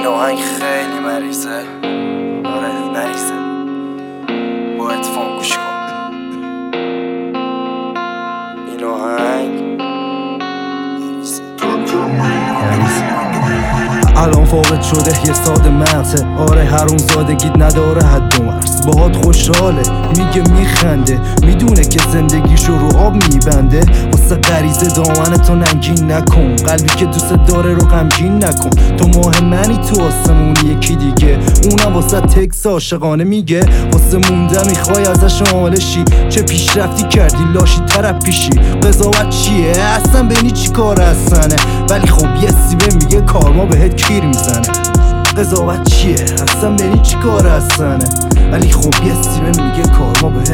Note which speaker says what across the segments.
Speaker 1: این آهنگ خیلی مریضه، آره مریضه، باید فون گوش کن. این آهنگ
Speaker 2: الان فاقد شده یه ساده مغزه، آره حروم زادگیت نداره حد و مرز. باهات خوشحاله میگه میخنده، میدونه که زندگیشو رو آب میبنده. واسه غریزه دامنتو ننگین نکن، قلبی که دوست داره رو غمگین نکن. تو ماه منی تو آسمونی یکی دیگه، اونم واسه تکس عاشقانه میگه. واسه مونده میخوای ازش آمالشی، چه پیشرفتی کردی لاشی طرف پیشی. قضاوت چیه اصلا بینی چی کار هستنه، ولی خب یه سیبه میگه کارما بهت کیر میزنه. قضاوت چیه اصلا بینی چی کار هستنه، ولی خب یه سیبه میگه کارما بهت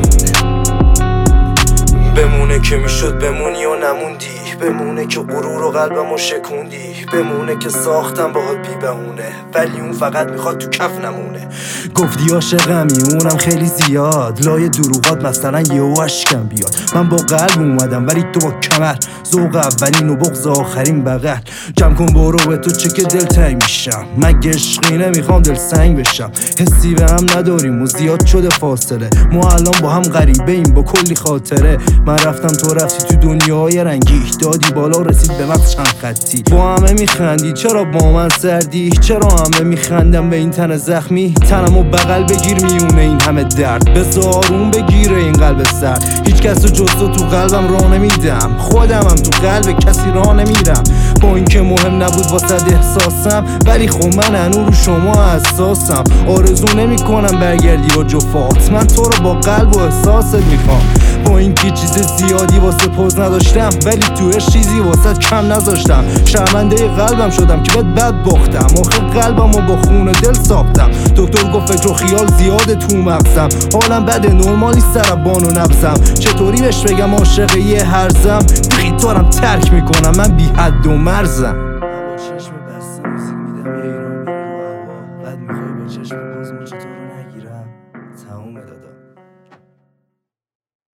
Speaker 2: بمونه که میشد بمونی و نموندی، بمونه که غرور و قلبمو شکوندی، بمونه که ساختم باهات بی بهونه، ولی اون فقط میخواد تو کف نمونه. گفتی عاشقمی اونم خیلی زیاد، لای دروغات مثلا یهو اشکم بیاد. من با قلب اومدم ولی تو با کمر، ذوق اولین و بغض آخرین بغل. جمع کن برو به تو چه که دلتنگ میشم، مگه عشقی نمیخوام دل سنگ بشم. حسی به هم نداریم و زیاد شده فاصله، ما الان با هم غریبه ایم با کلی خاطره. من رفتم تو رفتی تو دنیای رنگی، دادی بالا رسید به مغز چند خطی. با همه میخندی چرا با من سردی، چرا همه میخندم به این تن زخمی. تنمو بغل بگیر میونه این همه درد، بذار آروم بگیره این قلب سرد. هیچ کس رو جز تو قلبم راه نمیدم، خودمم تو قلب کسی راه نمیرم. با اینکه مهم نبود واسه احساسم، ولی خب من هنوز رو شما حساسم. آرزو نمیکنم برگردی با جفات، من تو رو با قلب و احساست میخوام. با اینکه چیز زیادی واسه پوز نداشتم، ولی توش چیزی واسه کم نذاشتم. شرمنده قلبم شدم که بد باختم، آخه قلبمو با خون دل ساختم. دکتر گفت فکر و خیال زیاده تو مغزم، حالم بده نرمالی سربان و نبزم. چطوری بهش بگم عاشق یه هرزم، بخی تو رم ترک میکنم من بی حد و مرزم.